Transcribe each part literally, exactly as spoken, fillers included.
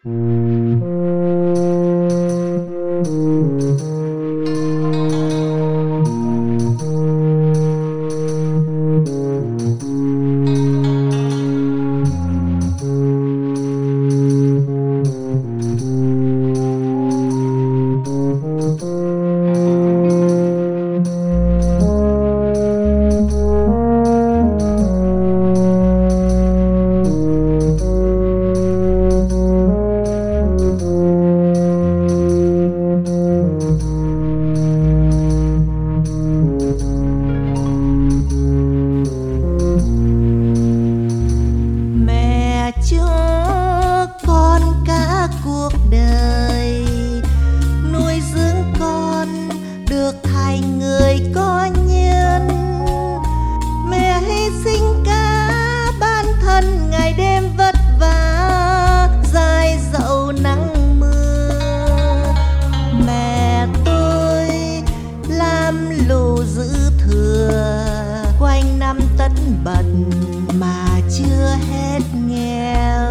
bận mà chưa hết nghèo.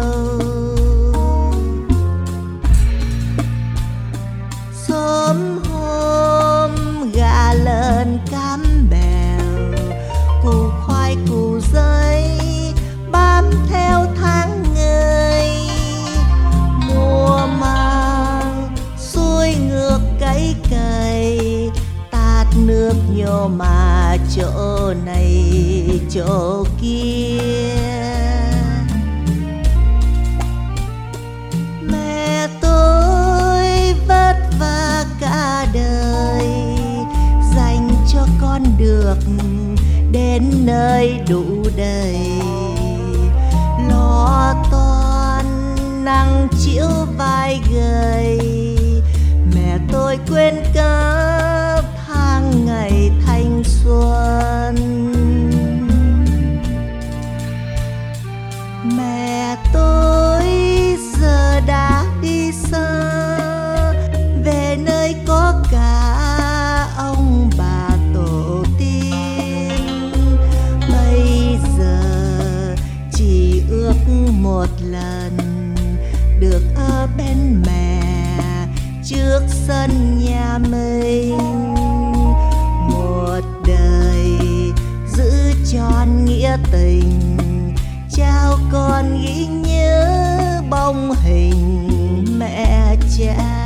Sớm hôm gà lợn cám bèo, củ khoai củ giấy bám theo tháng ngơi. Mùa màng xuôi ngược cấy cày, tạt nước nhô mà chỗ này chỗ kia. Mẹ tôi vất vả cả đời dành cho con được đến nơi đủ đầy. Lo toan nắng chiếu vai gầy, mẹ tôi quên cả tháng ngày thanh xuân. Mẹ tôi giờ đã đi xa về nơi có cả ông bà tổ tiên. Bây giờ chỉ ước một lần được ở bên mẹ trước sân nhà mình. Một đời giữ trọn nghĩa tình, trao con ghi nhớ bóng hình mẹ cha.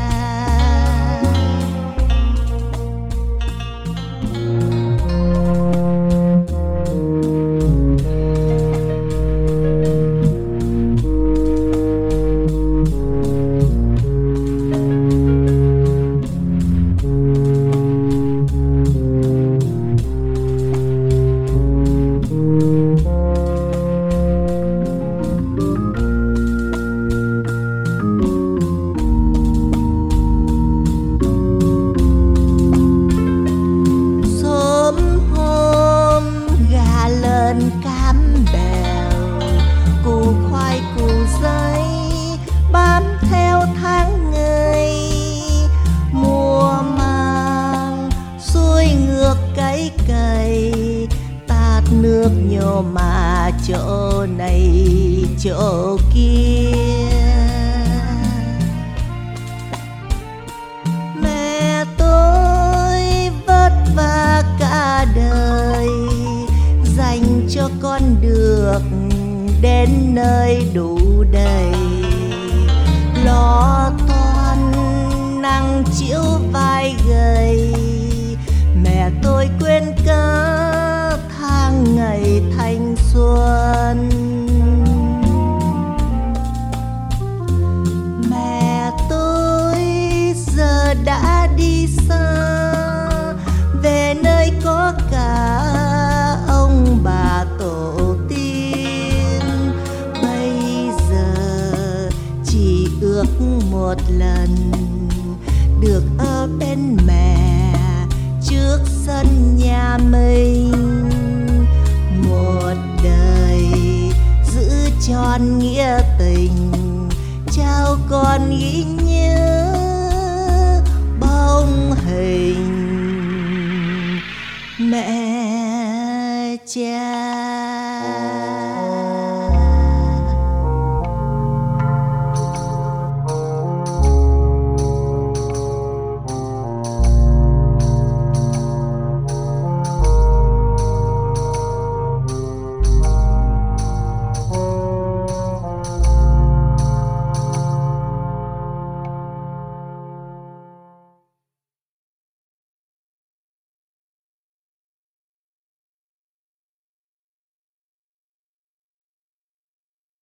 Cám bèo, củ khoai củ giấy bám theo tháng ngày. Mùa màng xuôi ngược cấy cày, tạt nước nhô mà chỗ này chỗ kia. Mẹ tôi vất vả cả đời dành cho con được đến nơi đủ đầy. Lo toan nắng chiếu vai gầy, mẹ tôi quên cả tháng ngày thanh xuân. Mẹ tôi giờ đã đi xa về nơi có cả ông bà tổ tiên. Bây giờ chỉ ước một lần được ở bên mẹ trước sân nhà mình. Một đời giữ trọn nghĩa tình, trao con ghi nhớ bóng hình mẹ cha.